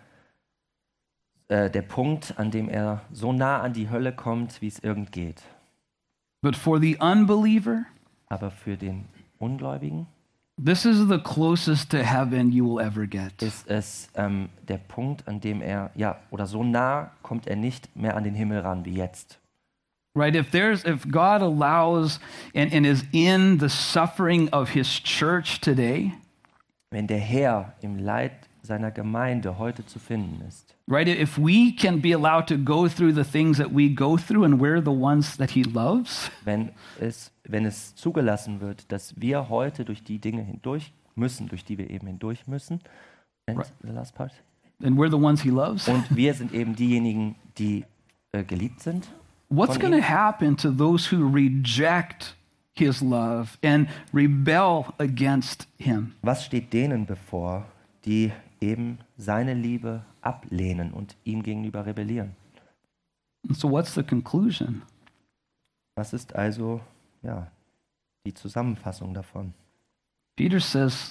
der Punkt, an dem er so nah an die Hölle kommt, wie es irgend geht. But for the unbeliever, Aber für den Ungläubigen this is the closest to heaven you will ever get. ist es der Punkt, an dem er, oder so nah kommt er nicht mehr an den Himmel ran wie jetzt. Right? If God allows and is in the suffering of his church today, Wenn der Herr im Leid seiner Gemeinde heute zu finden ist, right? If we can be allowed to go through the things that we go through and we're the ones that he loves, wenn es zugelassen wird, dass wir heute durch die Dinge hindurch müssen, durch die wir eben hindurch müssen, and the last part, and we're the ones he loves, und wir sind eben diejenigen, die geliebt sind, what's von going to ihm. happen to those who reject his love and rebel against him? Was steht denen bevor, die eben seine Liebe ablehnen und ihm gegenüber rebellieren? And so what's the conclusion? Was ist also die Zusammenfassung davon? Peter says,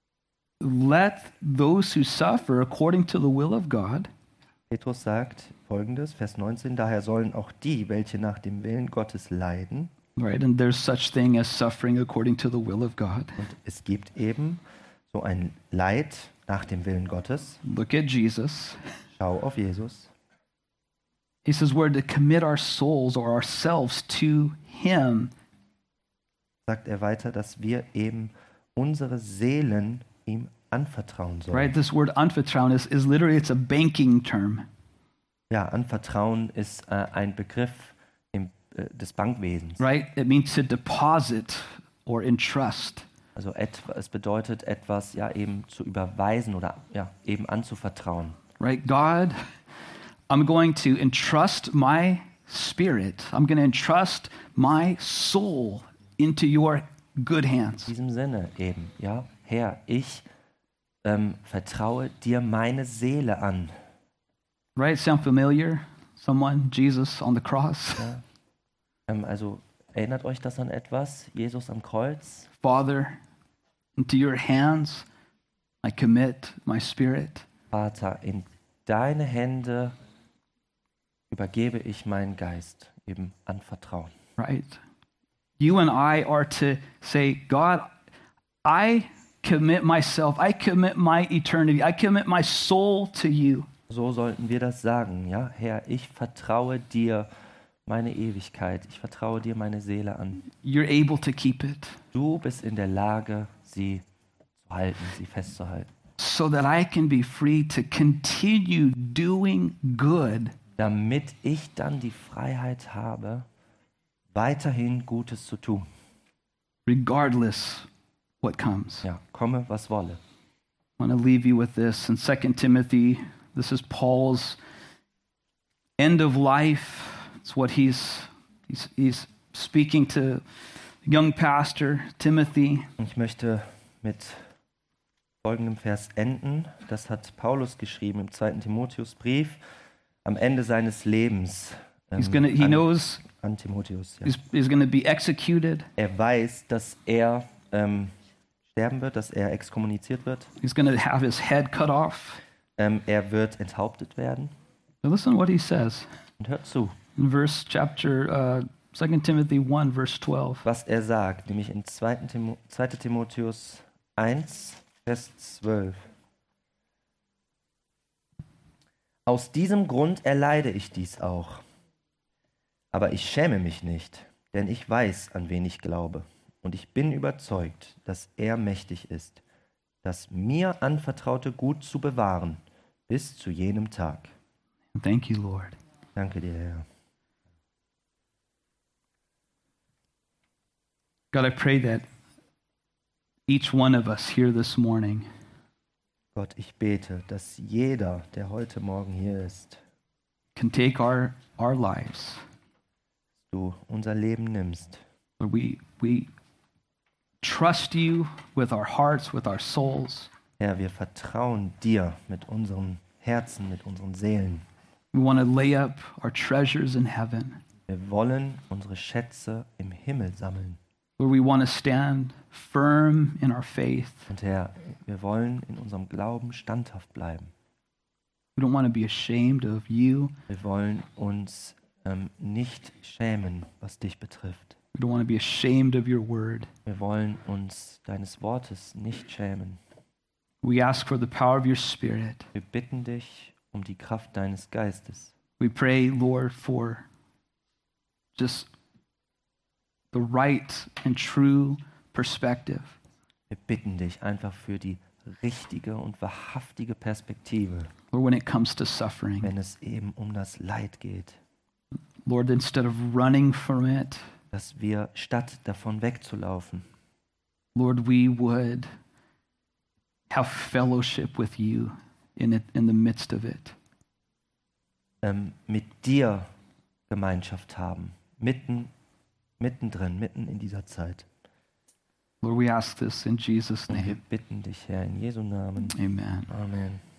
let those who suffer according to the will of God Petrus sagt Folgendes, Vers 19, daher sollen auch die, welche nach dem Willen Gottes leiden, right? And there's such thing as suffering according to the will of God. und es gibt eben so ein Leid nach dem Willen Gottes. Look at Jesus. Schau auf Jesus. He says we're to commit our souls or ourselves to him. Sagt er weiter, dass wir eben unsere Seelen ihm anvertrauen sollen. Right? This word anvertrauen is literally, it's a banking term. Ja, anvertrauen ist ein Begriff des Bankwesens. Right? It means to deposit or entrust. Also es bedeutet etwas eben zu überweisen oder eben anzuvertrauen. Right? God, I'm going to entrust my spirit. I'm going to entrust my soul into your good hands. In diesem Sinne eben, Herr, ich vertraue dir meine Seele an. Right? Sound familiar? Someone, Jesus on the cross. Ja. Also erinnert euch das an etwas? Jesus am Kreuz? Father, into your hands I commit my spirit. Vater, in deine Hände übergebe ich meinen Geist, eben anvertrauen. Right? You and I are to say, God, I commit myself, I commit my eternity, I commit my soul to you. So sollten wir das sagen, ja? Herr, ich vertraue dir meine Ewigkeit, ich vertraue dir meine Seele an. You're able to keep it Du bist in der Lage, sie zu halten, sie festzuhalten, so that I can be free to continue doing good damit ich dann die Freiheit habe, weiterhin Gutes zu tun. regardless what comes. Ja, komme, was wolle. I want to leave you with this. In 2 Timothy, this is Paul's end of life. It's what he's speaking to young pastor Timothy. Ich möchte mit folgendem Vers enden. Das hat Paulus geschrieben im 2. Timotheusbrief am Ende seines Lebens. He knows An Timotheus. Ja. he's going to be executed. Er weiß, dass er sterben wird, dass er exkommuniziert wird. He's going to have his head cut off. Er wird enthauptet werden. But listen what he says Und hört zu, in 2 Timothy 1, verse 12. was er sagt, nämlich in 2. Timotheus 1, Vers 12. Aus diesem Grund erleide ich dies auch. Aber ich schäme mich nicht, denn ich weiß, an wen ich glaube. Und ich bin überzeugt, dass er mächtig ist, das mir anvertraute Gut zu bewahren bis zu jenem Tag. Thank you, Lord. Danke dir, Herr. God, I pray that each one of us here this morning Gott, ich bete, dass jeder, der heute Morgen hier ist, can take our lives. du unser Leben nimmst. Lord, we trust you with our hearts, with our souls. Herr, wir vertrauen dir mit unseren Herzen, mit unseren Seelen. We want to lay up our treasures in heaven. Wir wollen unsere Schätze im Himmel sammeln. Lord, we want to stand firm in our faith. Und Herr, wir wollen in unserem Glauben standhaft bleiben. We don't want to be ashamed of you. Wir wollen uns nicht schämen, was dich betrifft. We don't want to be ashamed of your word. Wir wollen uns deines Wortes nicht schämen. We ask for the power of your Spirit. Wir bitten dich um die Kraft deines Geistes. We pray, Lord, for just the right and true perspective. Wir bitten dich einfach für die richtige und wahrhaftige Perspektive, Lord, when it comes to suffering. wenn es eben um das Leid geht. Lord, instead of running from it, Dass wir, statt davon wegzulaufen, Lord, we would have fellowship with you in the midst of it. Mit dir Gemeinschaft haben, mittendrin, mitten in dieser Zeit. Lord, we ask this in Jesus' Und wir name. bitten dich, Herr, in Jesu Namen. Amen. Amen.